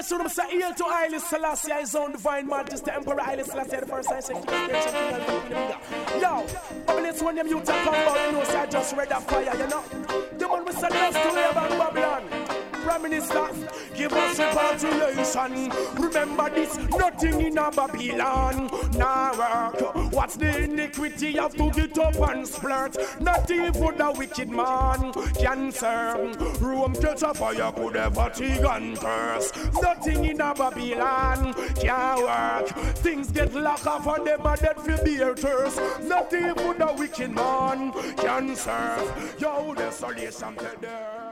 Bless you, say hail to Haile Selassie, his own divine majesty, Emperor Haile Selassie, the first I say, yo, Babylon's when them youth come out, you know, say I just read that fire, you know. The one we said let's do it about Babylon. Prime Minister, give us repatriation. Remember this, nothing in a Babylon. Now work, what's the iniquity? You have to get up and splurt. Not even the wicked man can serve. Rome catch a fire, could ever fatigue and curse. Nothing in a Babylon can work. Things get locked off and them are dead for beer thirst. Not even the wicked man can serve. Yo, desolation to there.